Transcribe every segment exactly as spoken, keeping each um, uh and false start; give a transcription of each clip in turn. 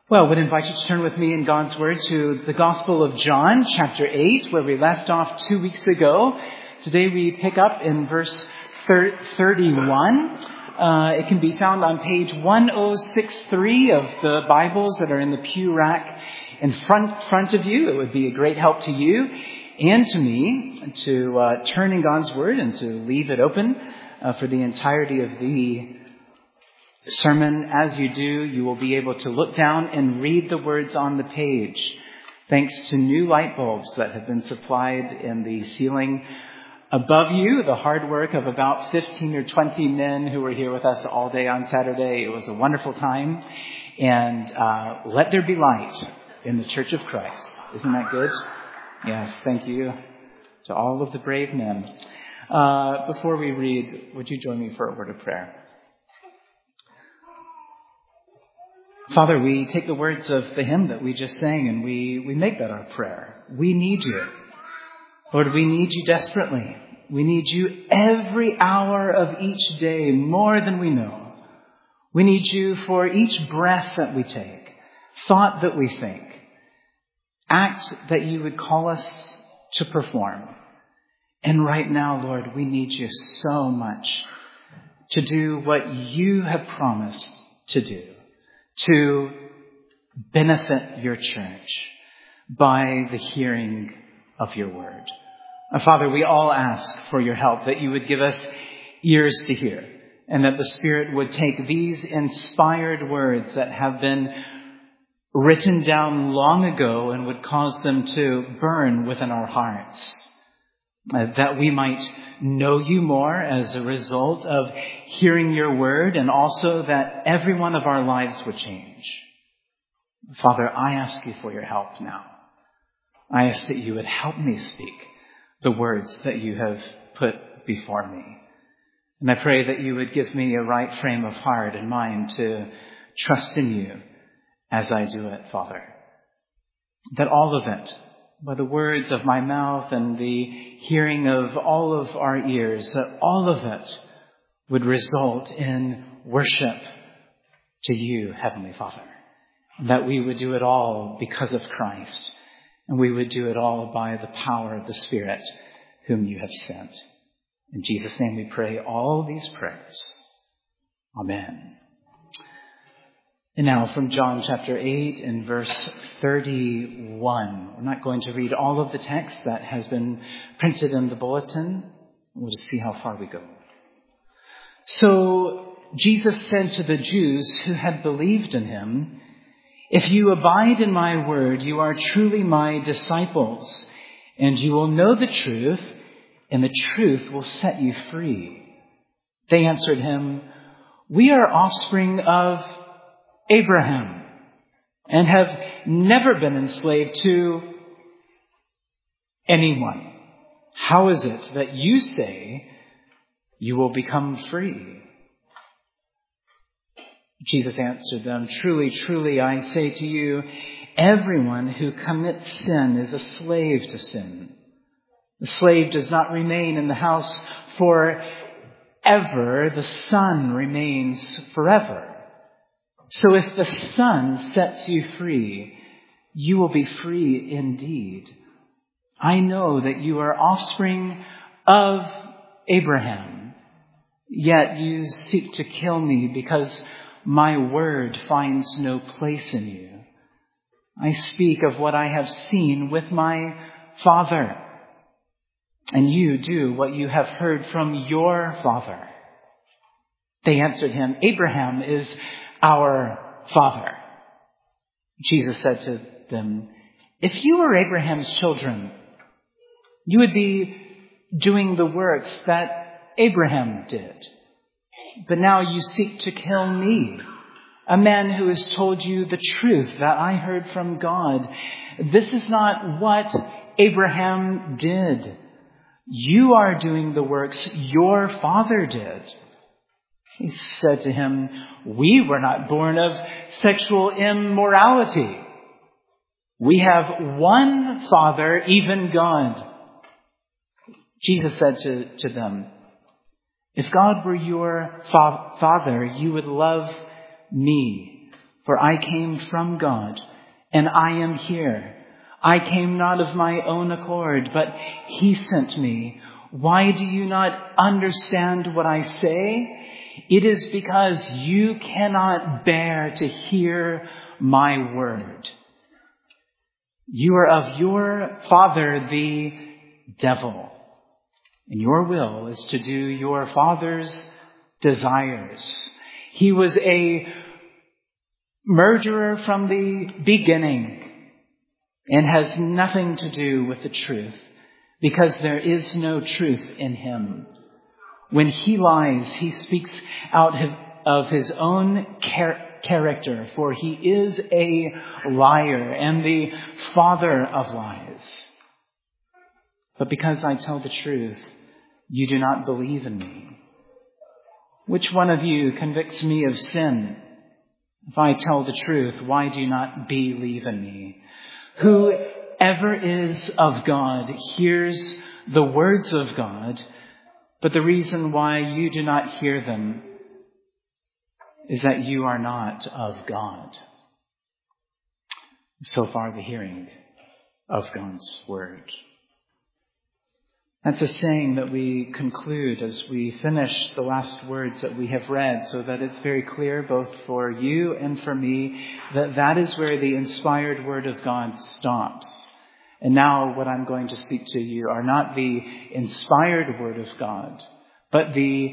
Well, I would invite you to turn with me in God's Word to the Gospel of John, chapter eight, where we left off two weeks ago. Today we pick up in verse thirty-one. Uh, it can be found on page one oh six three of the Bibles that are in the pew rack in front, front of you. It would be a great help to you and to me to uh, turn in God's Word and to leave it open uh, for the entirety of the sermon. As you do, you will be able to look down and read the words on the page, thanks to new light bulbs that have been supplied in the ceiling above you. The hard work of about fifteen or twenty men who were here with us all day on Saturday. It was a wonderful time. And uh, let there be light in the Church of Christ. Isn't that good? Yes, thank you to all of the brave men. Uh, before we read, would you join me for a word of prayer? Father, we take the words of the hymn that we just sang and we, we make that our prayer. We need you. Lord, we need you desperately. We need you every hour of each day more than we know. We need you for each breath that we take, thought that we think, act that you would call us to perform. And right now, Lord, we need you so much to do what you have promised to do, to benefit your church by the hearing of your word. Uh, Father, we all ask for your help, that you would give us ears to hear, and that the Spirit would take these inspired words that have been written down long ago and would cause them to burn within our hearts, uh, that we might know you more as a result of hearing your word, and also that every one of our lives would change. Father, I ask you for your help now. I ask that you would help me speak the words that you have put before me. And I pray that you would give me a right frame of heart and mind to trust in you as I do it, Father. That all of it, by the words of my mouth and the hearing of all of our ears, that all of it would result in worship to you, Heavenly Father. And that we would do it all because of Christ. And we would do it all by the power of the Spirit whom you have sent. In Jesus' name we pray all these prayers. Amen. And now from John chapter eight and verse thirty-one. We're not going to read all of the text that has been printed in the bulletin. We'll just see how far we go. So Jesus said to the Jews who had believed in him, "If you abide in my word, you are truly my disciples, and you will know the truth, and the truth will set you free." They answered him, "We are offspring of Abraham and have never been enslaved to anyone. How is it that you say you will become free?" Jesus answered them, "Truly, truly, I say to you, everyone who commits sin is a slave to sin. The slave does not remain in the house forever. The son remains forever. So if the Son sets you free, you will be free indeed. I know that you are offspring of Abraham, yet you seek to kill me because my word finds no place in you. I speak of what I have seen with my Father, and you do what you have heard from your father." They answered him, "Abraham is our father." Jesus said to them, "If you were Abraham's children, you would be doing the works that Abraham did. But now you seek to kill me, a man who has told you the truth that I heard from God. This is not what Abraham did. You are doing the works your father did." He said to him, "We were not born of sexual immorality. We have one Father, even God." Jesus said to, to them, "If God were your fa- Father, you would love me, For I came from God, and I am here. I came not of my own accord, but he sent me. Why do you not understand what I say? It is because you cannot bear to hear my word. You are of your father, the devil, and your will is to do your father's desires. He was a murderer from the beginning and has nothing to do with the truth, because there is no truth in him. When he lies, he speaks out of his own char- character, for he is a liar and the father of lies. But because I tell the truth, you do not believe in me. Which one of you convicts me of sin? If I tell the truth, why do you not believe in me? Whoever is of God hears the words of God, but the reason why you do not hear them is that you are not of God. So far, the hearing of God's word. That's a saying that we conclude as we finish the last words that we have read, so that it's very clear both for you and for me that that is where the inspired word of God stops. And now what I'm going to speak to you are not the inspired word of God, but the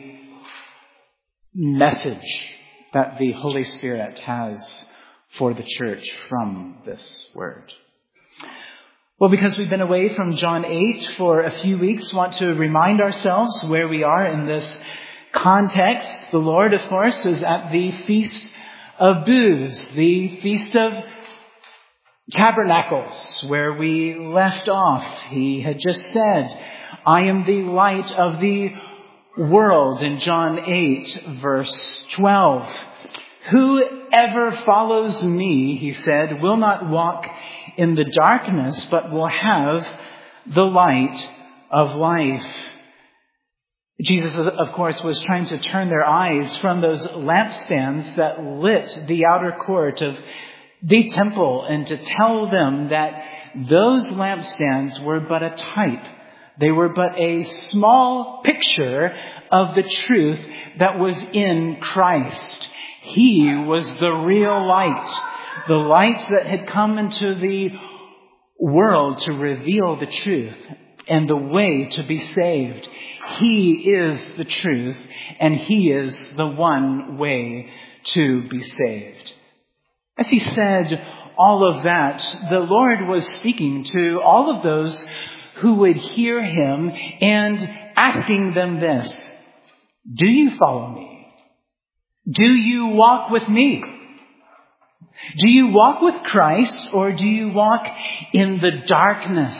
message that the Holy Spirit has for the church from this word. Well, because we've been away from John eight for a few weeks, want to remind ourselves where we are in this context. The Lord, of course, is at the Feast of Booths, the Feast of Tabernacles, where we left off. He had just said, I am the light of the world in John eight, verse twelve. Whoever follows me, he said, will not walk in the darkness, but will have the light of life. Jesus, of course, was trying to turn their eyes from those lampstands that lit the outer court of the temple and to tell them that those lampstands were but a type. They were but a small picture of the truth that was in Christ. He was the real light. The light that had come into the world to reveal the truth and the way to be saved. He is the truth, and he is the one way to be saved. As he said all of that, the Lord was speaking to all of those who would hear him and asking them this: do you follow me? Do you walk with me? Do you walk with Christ, or do you walk in the darkness?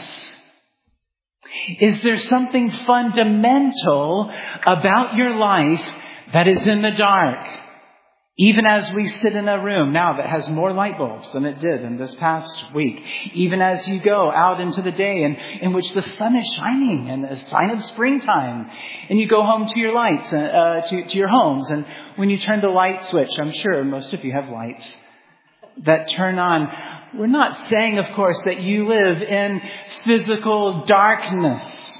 Is there something fundamental about your life that is in the dark? Even as we sit in a room now that has more light bulbs than it did in this past week. Even as you go out into the day and in which the sun is shining and a sign of springtime. And you go home to your lights, uh, to, to your homes. And when you turn the light switch, I'm sure most of you have lights that turn on. We're not saying, of course, that you live in physical darkness.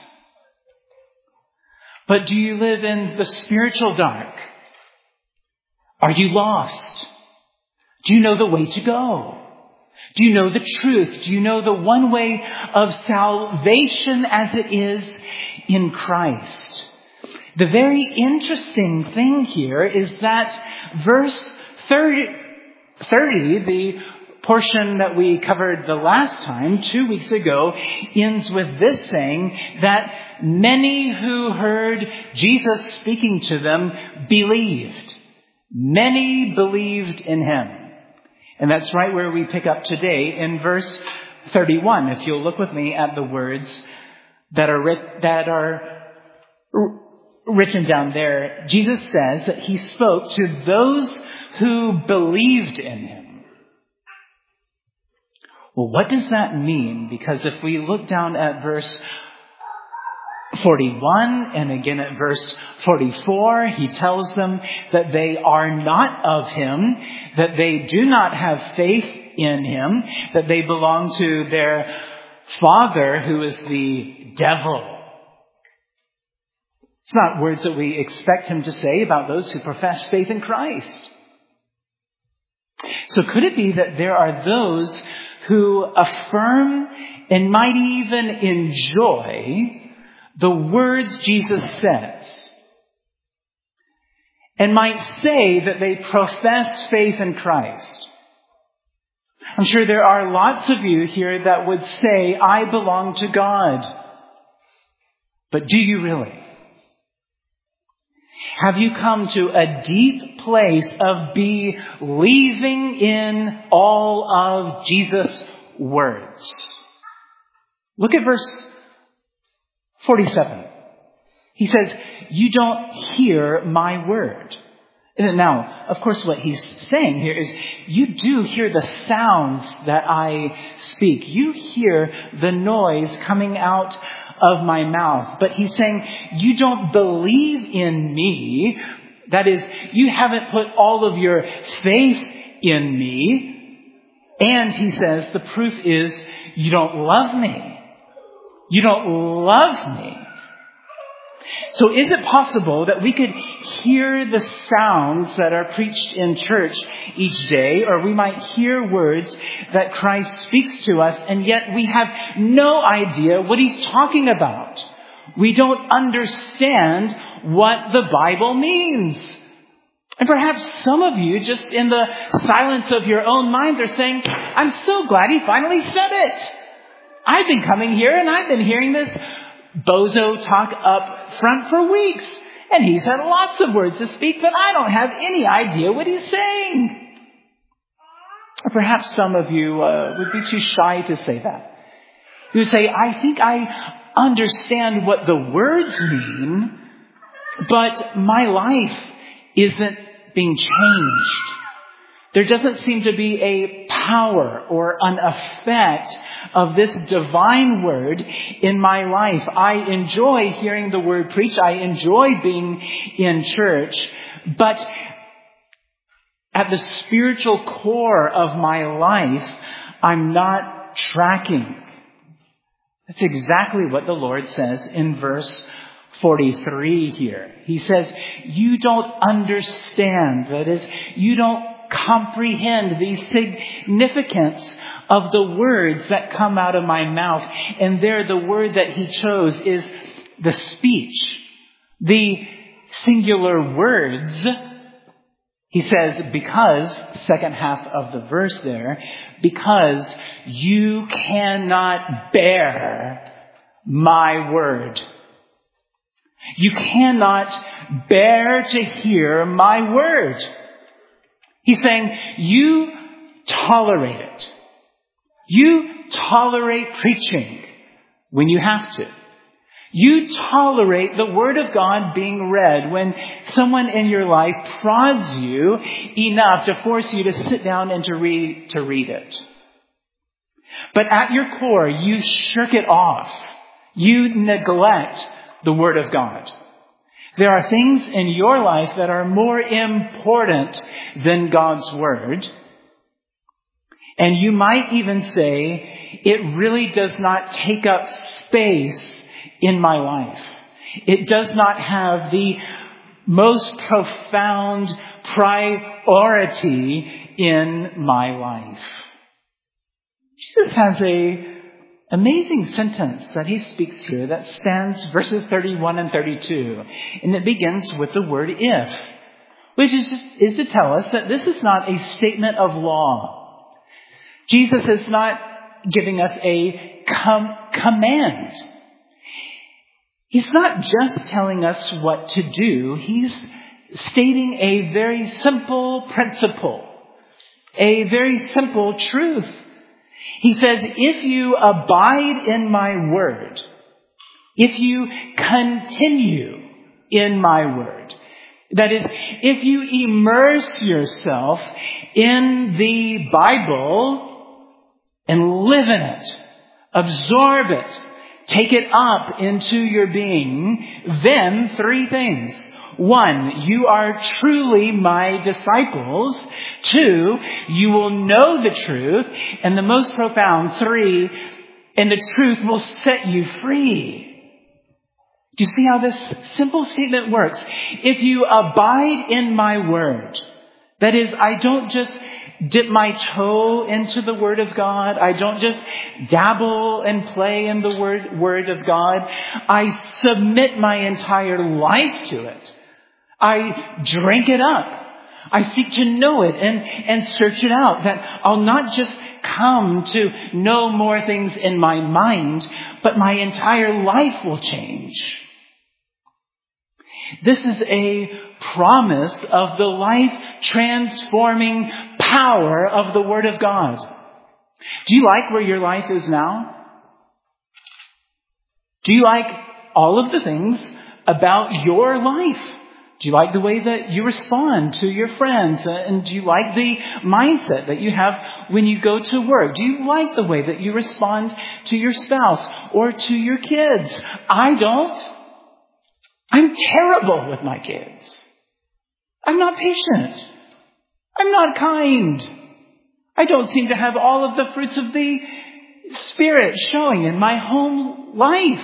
But do you live in the spiritual dark? Are you lost? Do you know the way to go? Do you know the truth? Do you know the one way of salvation as it is in Christ? The very interesting thing here is that verse thirty, thirty, the portion that we covered the last time, two weeks ago, ends with this saying that many who heard Jesus speaking to them believed. Many believed in him. And that's right where we pick up today in verse thirty-one. If you'll look with me at the words that are writ- that are r- written down there, Jesus says that he spoke to those who believed in him. Well, what does that mean? Because if we look down at verse forty-one and again at verse forty-four, he tells them that they are not of him, that they do not have faith in him, that they belong to their father who is the devil. It's not words that we expect him to say about those who profess faith in Christ. So could it be that there are those who affirm and might even enjoy the words Jesus says, and might say that they profess faith in Christ? I'm sure there are lots of you here that would say, I belong to God. But do you really? Have you come to a deep place of believing in all of Jesus' words? Look at verse forty-seven. He says, you don't hear my word. And now, of course, what he's saying here is, you do hear the sounds that I speak. You hear the noise coming out of my mouth. But he's saying, you don't believe in me. That is, you haven't put all of your faith in me. And he says, the proof is, you don't love me. You don't love me. So is it possible that we could hear the sounds that are preached in church each day, or we might hear words that Christ speaks to us, and yet we have no idea what he's talking about? We don't understand what the Bible means. And perhaps some of you, just in the silence of your own mind, are saying, I'm so glad he finally said it. I've been coming here and I've been hearing this bozo talk up front for weeks. And he's had lots of words to speak, but I don't have any idea what he's saying. Or perhaps some of you uh, would be too shy to say that. You would say, I think I understand what the words mean, but my life isn't being changed. There doesn't seem to be a power or an effect of this divine word in my life. I enjoy hearing the word preached. I enjoy being in church. But at the spiritual core of my life, I'm not tracking. That's exactly what the Lord says in verse forty-three here. He says, you don't understand. That is, you don't comprehend the significance of the words that come out of my mouth. And there, the word that he chose is the speech, the singular words. He says, because, second half of the verse there, because you cannot bear my word. You cannot bear to hear my word. He's saying, you tolerate it. You tolerate preaching when you have to. You tolerate the word of God being read when someone in your life prods you enough to force you to sit down and to read, to read it. But at your core, you shirk it off. You neglect the word of God. There are things in your life that are more important than God's word. And you might even say, it really does not take up space in my life. It does not have the most profound priority in my life. Jesus has a amazing sentence that he speaks here that spans verses thirty-one and thirty-two. And it begins with the word if, which is, is to tell us that this is not a statement of law. Jesus is not giving us a com- command. He's not just telling us what to do. He's stating a very simple principle, a very simple truth. He says, if you abide in my word, if you continue in my word, that is, if you immerse yourself in the Bible and live in it, absorb it, take it up into your being, then three things. One, you are truly my disciples. Two, you will know the truth. And the most profound, three, and the truth will set you free. Do you see how this simple statement works? If you abide in my word, that is, I don't just dip my toe into the word of God. I don't just dabble and play in the word, word of God. I submit my entire life to it. I drink it up. I seek to know it and, and search it out. That I'll not just come to know more things in my mind, but my entire life will change. This is a promise of the life-transforming power of the Word of God. Do you like where your life is now? Do you like all of the things about your life? Do you like the way that you respond to your friends? And do you like the mindset that you have when you go to work? Do you like the way that you respond to your spouse or to your kids? I don't. I'm terrible with my kids. I'm not patient. I'm not kind. I don't seem to have all of the fruits of the Spirit showing in my home life.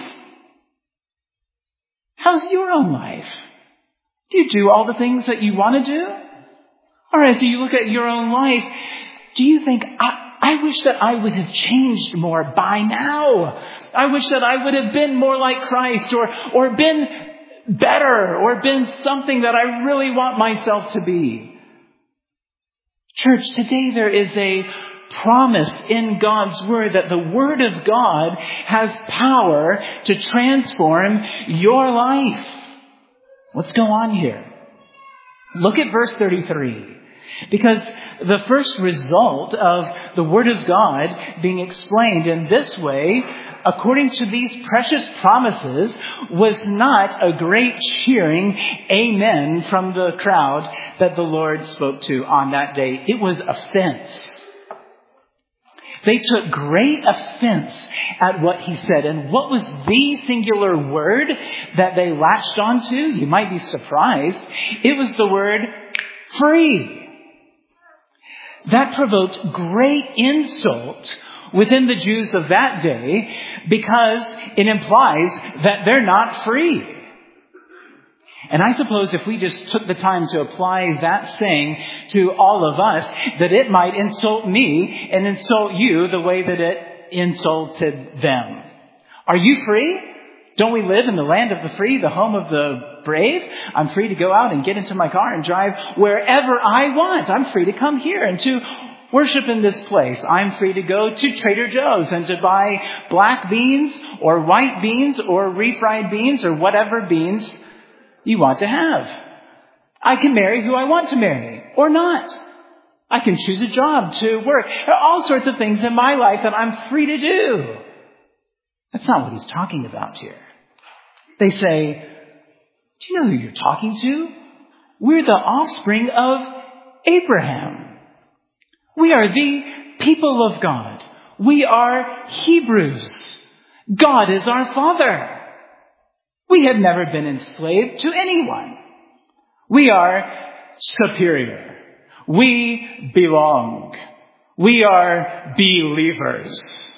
How's your own life? Do you do all the things that you want to do? Or as you look at your own life, do you think, I, I wish that I would have changed more by now. I wish that I would have been more like Christ or, or been better or been something that I really want myself to be. Church, today there is a promise in God's Word that the Word of God has power to transform your life. What's going on here? Look at verse thirty-three. Because the first result of the Word of God being explained in this way, according to these precious promises, was not a great cheering amen from the crowd that the Lord spoke to on that day. It was offense. They took great offense at what he said. And what was the singular word that they latched onto? You might be surprised. It was the word free. That provoked great insult within the Jews of that day because it implies that they're not free. And I suppose if we just took the time to apply that saying to all of us, that it might insult me and insult you the way that it insulted them. Are you free? Don't we live in the land of the free, the home of the brave? I'm free to go out and get into my car and drive wherever I want. I'm free to come here and to worship in this place. I'm free to go to Trader Joe's and to buy black beans or white beans or refried beans or whatever beans you want to have. I can marry who I want to marry or not. I can choose a job to work. There are all sorts of things in my life that I'm free to do. That's not what he's talking about here. They say, do you know who you're talking to? We're the offspring of Abraham. We are the people of God. We are Hebrews. God is our Father. We have never been enslaved to anyone. We are superior. We belong. We are believers.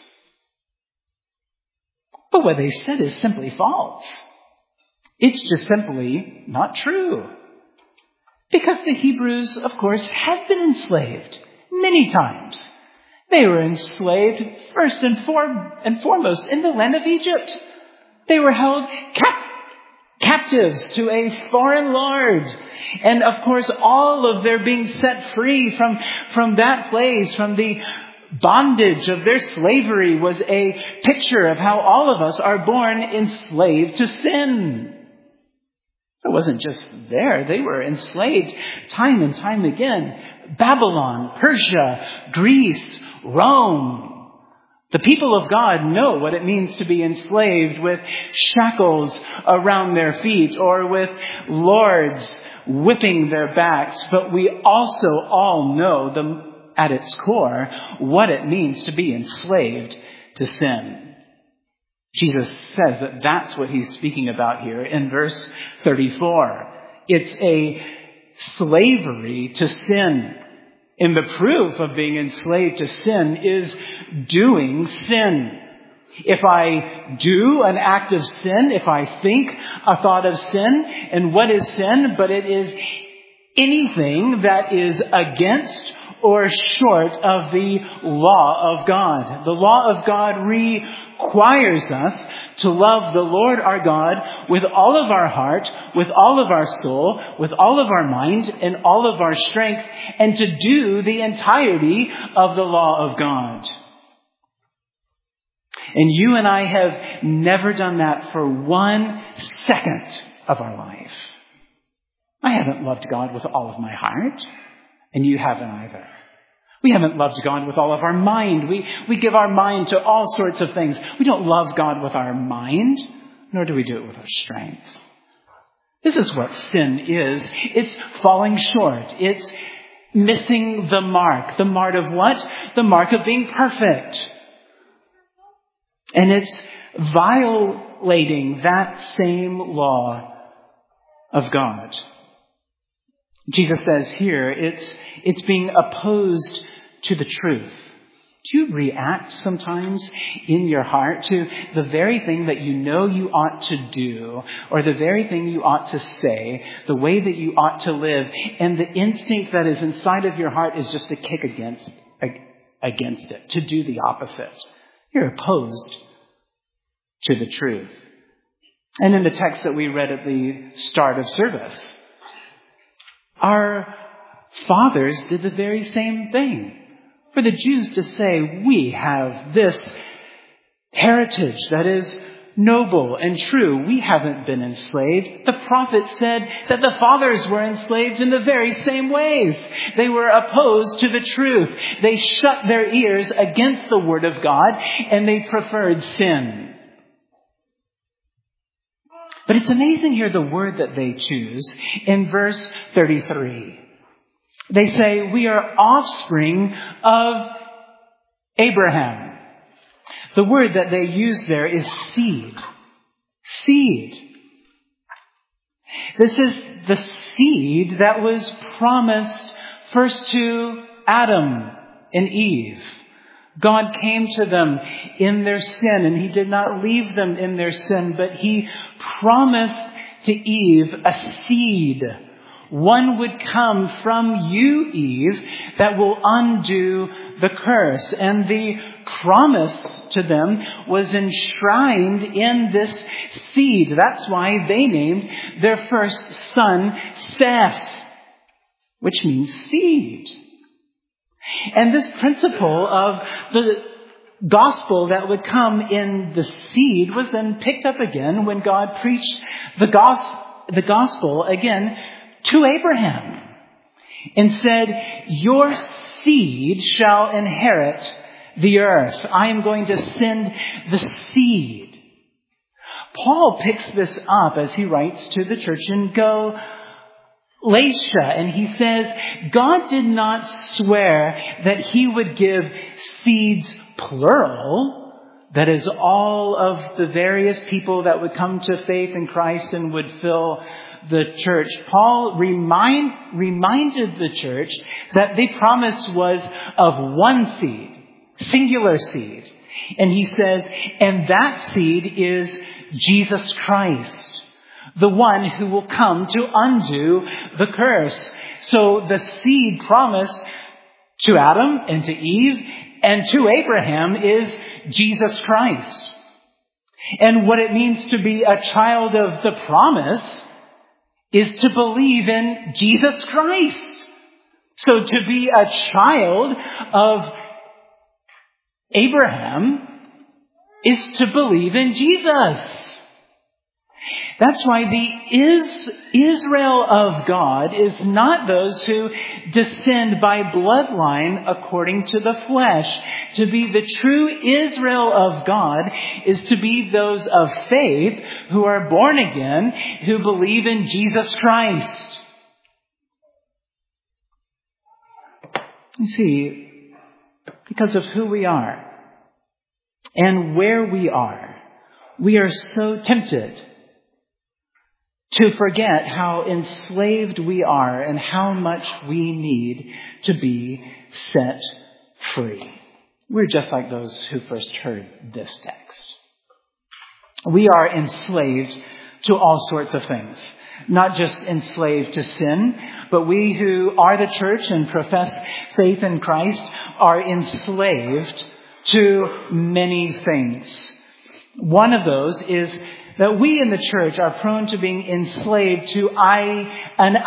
But what they said is simply false. It's just simply not true. Because the Hebrews, of course, had been enslaved many times. They were enslaved first and, for- and foremost in the land of Egypt. They were held cap- captives to a foreign lord. And of course, all of their being set free from, from that place, from the bondage of their slavery, was a picture of how all of us are born enslaved to sin. It wasn't just there. They were enslaved time and time again. Babylon, Persia, Greece, Rome. The people of God know what it means to be enslaved with shackles around their feet or with lords whipping their backs. But we also all know the, at its core what it means to be enslaved to sin. Jesus says that that's what he's speaking about here in verse thirty-four. It's a slavery to sin. And the proof of being enslaved to sin is doing sin. If I do an act of sin, if I think a thought of sin, and what is sin? But it is anything that is against or short of the law of God. The law of God requires us to love the Lord our God with all of our heart, with all of our soul, with all of our mind, and all of our strength, and to do the entirety of the law of God. And you and I have never done that for one second of our life. I haven't loved God with all of my heart, and you haven't either. We haven't loved God with all of our mind. We, we give our mind to all sorts of things. We don't love God with our mind, nor do we do it with our strength. This is what sin is. It's falling short. It's missing the mark. The mark of what? The mark of being perfect. And it's violating that same law of God. Jesus says here, it's, it's being opposed to the truth. Do you react sometimes in your heart to the very thing that you know you ought to do, or the very thing you ought to say, the way that you ought to live, and the instinct that is inside of your heart is just to kick against, against it, to do the opposite? You're opposed to the truth. And in the text that we read at the start of service, our fathers did the very same thing. For the Jews to say, we have this heritage that is noble and true. We haven't been enslaved. The prophet said that the fathers were enslaved in the very same ways. They were opposed to the truth. They shut their ears against the word of God, and they preferred sin. But it's amazing here the word that they choose in verse thirty-three. They say, we are offspring of Abraham. The word that they use there is seed. Seed. This is the seed that was promised first to Adam and Eve. God came to them in their sin, and he did not leave them in their sin, but he promised to Eve a seed. One would come from you, Eve, that will undo the curse. And the promise to them was enshrined in this seed. That's why they named their first son Seth, which means seed. And this principle of the gospel that would come in the seed was then picked up again when God preached the gospel, the gospel again to Abraham and said, your seed shall inherit the earth. I am going to send the seed. Paul picks this up as he writes to the church in Galatia, and he says, God did not swear that he would give seeds plural, that is, all of the various people that would come to faith in Christ and would fill the church. Paul remind, reminded the church that the promise was of one seed, singular seed. And he says, and that seed is Jesus Christ, the one who will come to undo the curse. So the seed promised to Adam and to Eve and to Abraham is Jesus Christ. And what it means to be a child of the promise is to believe in Jesus Christ. So to be a child of Abraham is to believe in Jesus. That's why the is, Israel of God is not those who descend by bloodline according to the flesh. To be the true Israel of God is to be those of faith who are born again, who believe in Jesus Christ. You see, because of who we are and where we are, we are so tempted to forget how enslaved we are and how much we need to be set free. We're just like those who first heard this text. We are enslaved to all sorts of things. Not just enslaved to sin, but we who are the church and profess faith in Christ are enslaved to many things. One of those is that we in the church are prone to being enslaved to I, an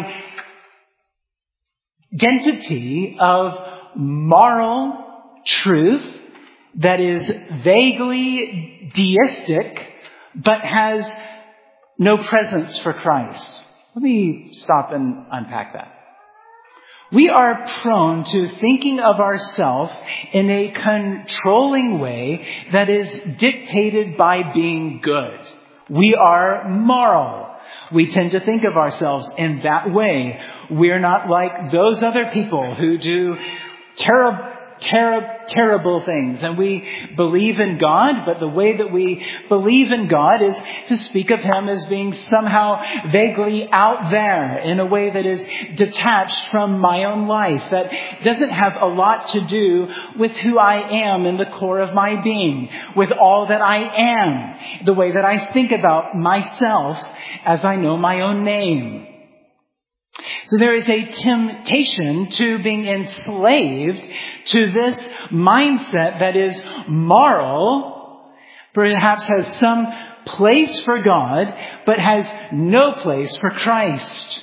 identity of moral truth that is vaguely deistic, but has no presence for Christ. Let me stop and unpack that. We are prone to thinking of ourselves in a controlling way that is dictated by being good. We are moral. We tend to think of ourselves in that way. We're not like those other people who do terrible Ter- terrible things. And we believe in God, but the way that we believe in God is to speak of Him as being somehow vaguely out there in a way that is detached from my own life, that doesn't have a lot to do with who I am in the core of my being, with all that I am, the way that I think about myself as I know my own name. So there is a temptation to being enslaved to this mindset that is moral, perhaps has some place for God, but has no place for Christ.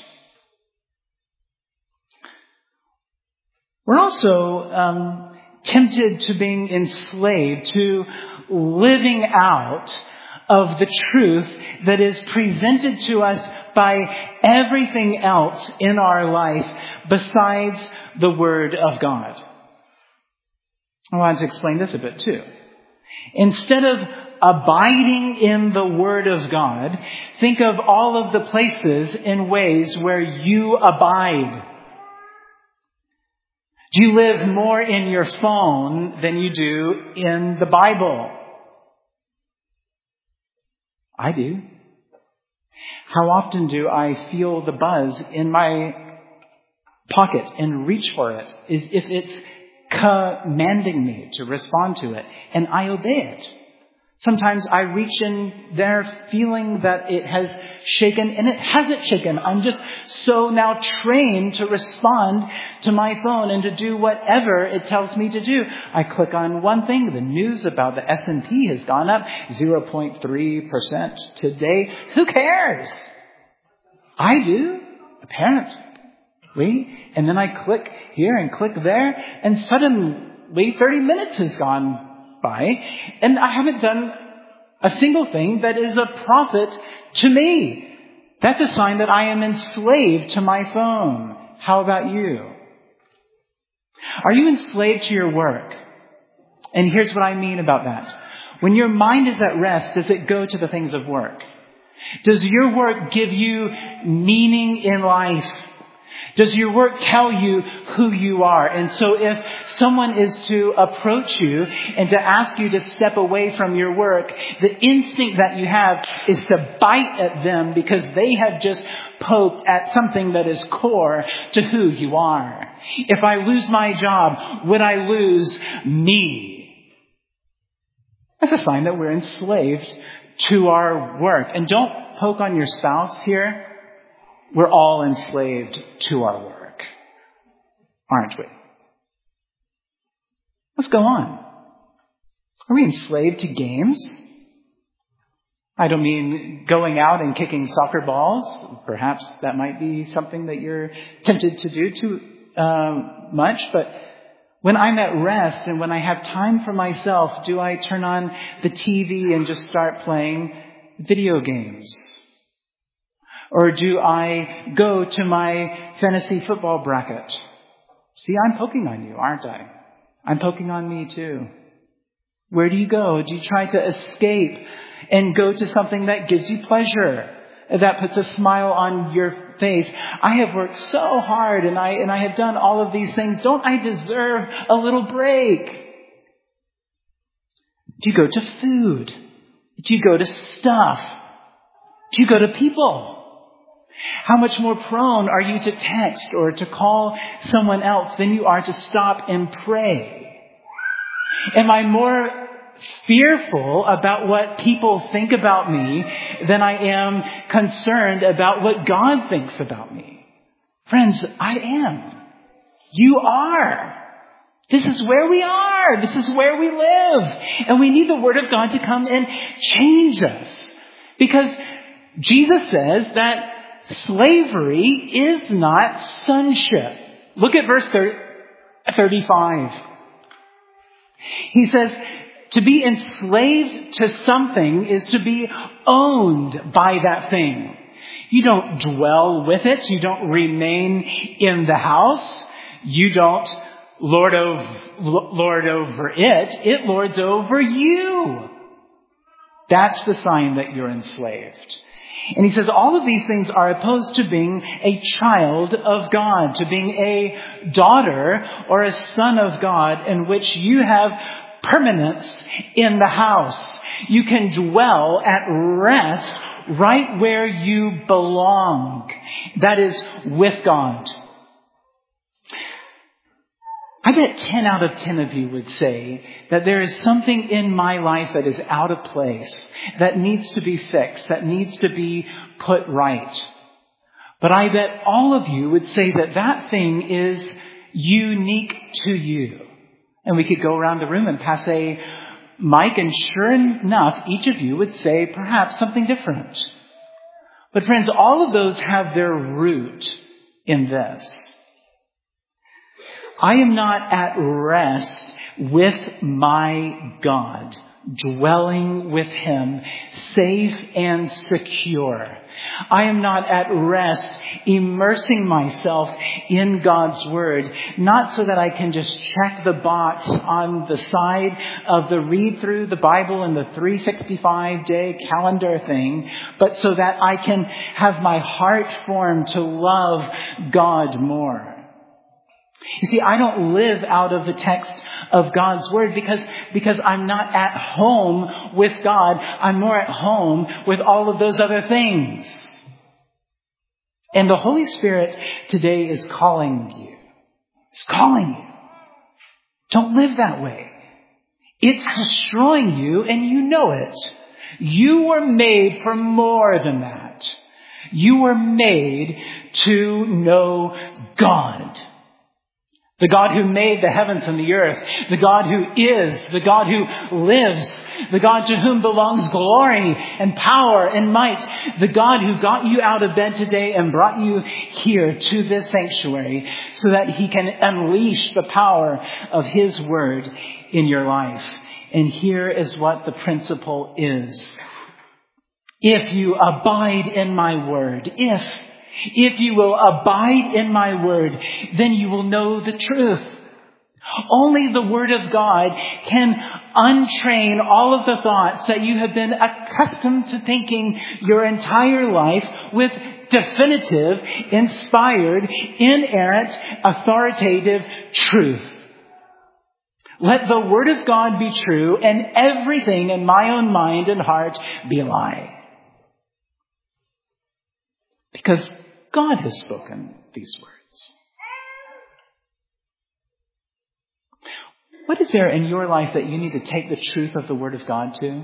We're also um, tempted to being enslaved to living out of the truth that is presented to us by everything else in our life besides the Word of God. I wanted to explain this a bit too. Instead of abiding in the Word of God, think of all of the places in ways where you abide. Do you live more in your phone than you do in the Bible? I do. How often do I feel the buzz in my pocket and reach for it as if it's commanding me to respond to it, and I obey it? Sometimes I reach in there feeling that it has shaken, and it hasn't shaken. I'm just so now trained to respond to my phone and to do whatever it tells me to do. I click on one thing, the news about the S and P has gone up zero point three percent today. Who cares? I do, apparently. And then I click here and click there, and suddenly thirty minutes has gone by, and I haven't done a single thing that is a profit to me. That's a sign that I am enslaved to my phone. How about you? Are you enslaved to your work? And here's what I mean about that. When your mind is at rest, does it go to the things of work? Does your work give you meaning in life? Does your work tell you who you are? And so if someone is to approach you and to ask you to step away from your work, the instinct that you have is to bite at them because they have just poked at something that is core to who you are. If I lose my job, would I lose me? That's a sign that we're enslaved to our work. And don't poke on your spouse here. We're all enslaved to our work, aren't we? Let's go on. Are we enslaved to games? I don't mean going out and kicking soccer balls. Perhaps that might be something that you're tempted to do too uh, much. But when I'm at rest and when I have time for myself, do I turn on the T V and just start playing video games? Or do I go to my fantasy football bracket? See, I'm poking on you, aren't I? I'm poking on me too. Where do you go? Do you try to escape and go to something that gives you pleasure, that puts a smile on your face? I have worked so hard and I and I have done all of these things. Don't I deserve a little break? Do you go to food? Do you go to stuff? Do you go to people? How much more prone are you to text or to call someone else than you are to stop and pray? Am I more fearful about what people think about me than I am concerned about what God thinks about me? Friends, I am. You are. This is where we are. This is where we live. And we need the Word of God to come and change us. Because Jesus says that slavery is not sonship. Look at verse thirty-five. He says, to be enslaved to something is to be owned by that thing. You don't dwell with it. You don't remain in the house. You don't lord over, lord over it. It lords over you. That's the sign that you're enslaved. And he says all of these things are opposed to being a child of God, to being a daughter or a son of God in which you have permanence in the house. You can dwell at rest right where you belong. That is with God. I bet ten out of ten of you would say that there is something in my life that is out of place, that needs to be fixed, that needs to be put right. But I bet all of you would say that that thing is unique to you. And we could go around the room and pass a mic, and sure enough, each of you would say perhaps something different. But friends, all of those have their root in this. I am not at rest with my God, dwelling with Him, safe and secure. I am not at rest immersing myself in God's Word, not so that I can just check the box on the side of the read through the Bible and the three sixty-five day calendar thing, but so that I can have my heart formed to love God more. You see, I don't live out of the text of God's Word because, because I'm not at home with God. I'm more at home with all of those other things. And the Holy Spirit today is calling you. He's calling you. Don't live that way. It's destroying you, and you know it. You were made for more than that. You were made to know God. The God who made the heavens and the earth. The God who is. The God who lives. The God to whom belongs glory and power and might. The God who got you out of bed today and brought you here to this sanctuary so that He can unleash the power of His Word in your life. And here is what the principle is. If you abide in my Word, if If you will abide in my Word, then you will know the truth. Only the Word of God can untrain all of the thoughts that you have been accustomed to thinking your entire life with definitive, inspired, inerrant, authoritative truth. Let the Word of God be true and everything in my own mind and heart be a lie. Because God has spoken these words. What is there in your life that you need to take the truth of the Word of God to?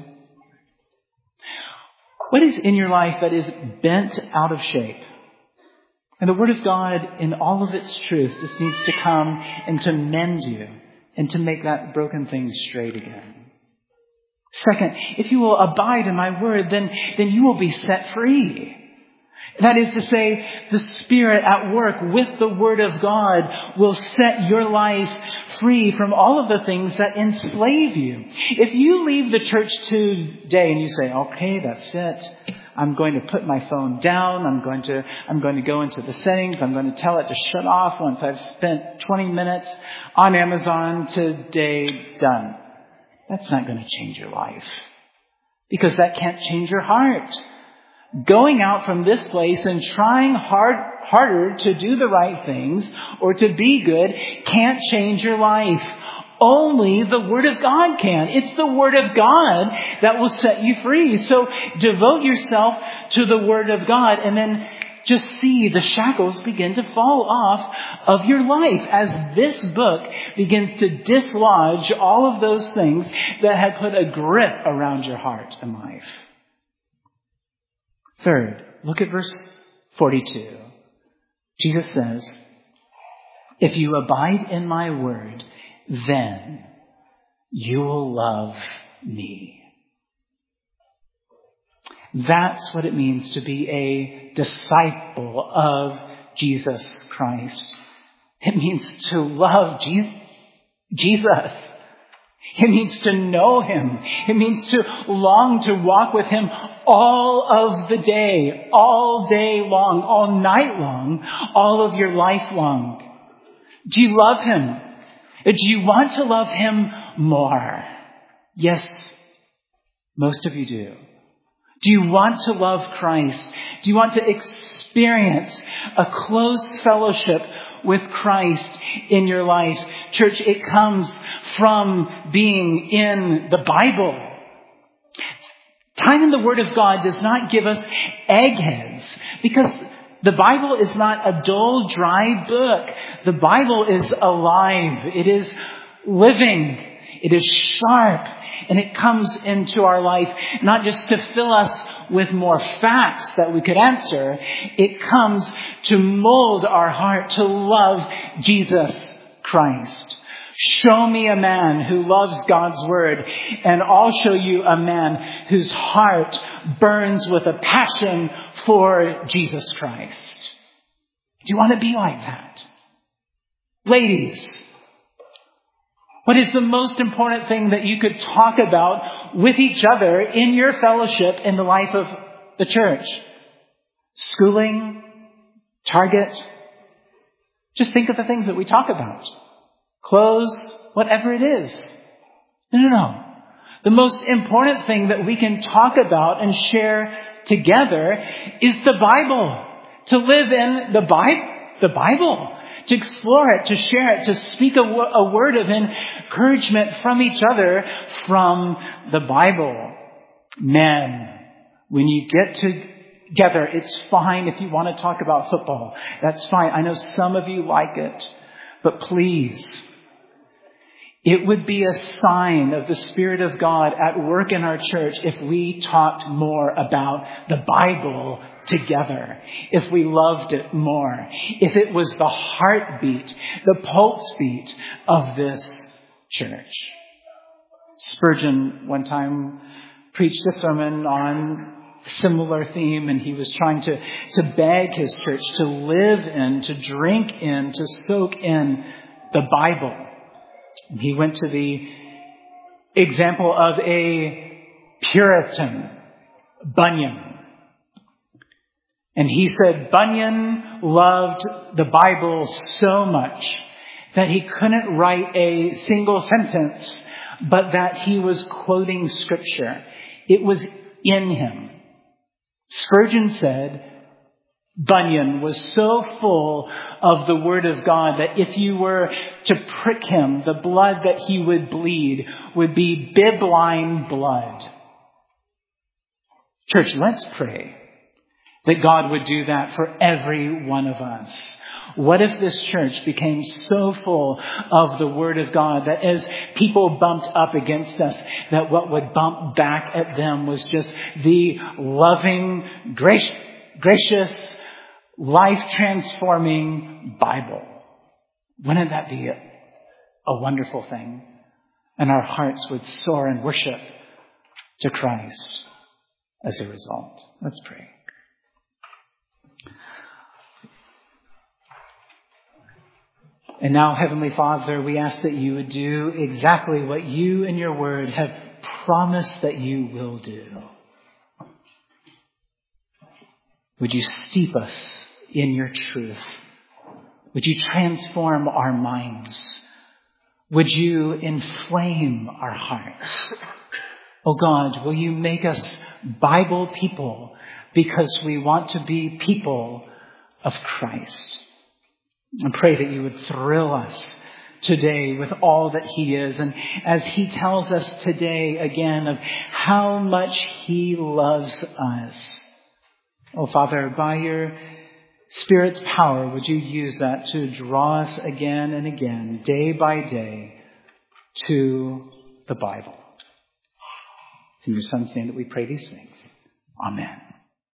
What is in your life that is bent out of shape? And the Word of God, in all of its truth, just needs to come and to mend you and to make that broken thing straight again. Second, if you will abide in my Word, then, then you will be set free. That is to say, the Spirit at work with the Word of God will set your life free from all of the things that enslave you. If you leave the church today and you say, okay, that's it. I'm going to put my phone down. I'm going to, I'm going to go into the settings. I'm going to tell it to shut off once I've spent twenty minutes on Amazon today. Done. That's not going to change your life. Because that can't change your heart. Going out from this place and trying hard, harder to do the right things or to be good can't change your life. Only the Word of God can. It's the Word of God that will set you free. So devote yourself to the Word of God and then just see the shackles begin to fall off of your life as this book begins to dislodge all of those things that had put a grip around your heart and life. Third, look at verse forty-two. Jesus says, if you abide in my word, then you will love me. That's what it means to be a disciple of Jesus Christ. It means to love Jesus. It means to know him. It means to long to walk with him all of the day, all day long, all night long, all of your life long. Do you love him? Do you want to love him more? Yes, most of you do. Do you want to love Christ? Do you want to experience a close fellowship with Christ in your life? Church, it comes from being in the Bible. Time in the Word of God does not give us eggheads, because the Bible is not a dull, dry book. The Bible is alive. It is living. It is sharp. And it comes into our life not just to fill us with more facts that we could answer. It comes to mold our heart to love Jesus Christ. Show me a man who loves God's word, and I'll show you a man whose heart burns with a passion for Jesus Christ. Do you want to be like that? Ladies, what is the most important thing that you could talk about with each other in your fellowship in the life of the church? Schooling? Target? Just think of the things that we talk about. Clothes? Whatever it is. No, no, no. The most important thing that we can talk about and share together is the Bible. To live in the Bible. The Bible. To explore it, to share it, to speak a, w- a word of encouragement from each other from the Bible. Men, when you get together, it's fine if you want to talk about football. That's fine. I know some of you like it. But please, it would be a sign of the Spirit of God at work in our church if we talked more about the Bible together, if we loved it more, if it was the heartbeat, the pulse beat of this church. Spurgeon one time preached a sermon on a similar theme, and he was trying to, to beg his church to live in, to drink in, to soak in the Bible. And he went to the example of a Puritan, Bunyan. And he said Bunyan loved the Bible so much that he couldn't write a single sentence, but that he was quoting Scripture. It was in him. Spurgeon said Bunyan was so full of the Word of God that if you were to prick him, the blood that he would bleed would be bibline blood. Church, let's pray that God would do that for every one of us. What if this church became so full of the Word of God that as people bumped up against us, that what would bump back at them was just the loving, gracious, life-transforming Bible? Wouldn't that be a, a wonderful thing? And our hearts would soar in worship to Christ as a result. Let's pray. And now, Heavenly Father, we ask that you would do exactly what you in your word have promised that you will do. Would you steep us in your truth? Would you transform our minds? Would you inflame our hearts? Oh God, will you make us Bible people because we want to be people of Christ? And pray that you would thrill us today with all that he is. And as he tells us today again of how much he loves us. Oh, Father, by your Spirit's power, would you use that to draw us again and again, day by day, to the Bible. It's in your Son's name that we pray these things. Amen.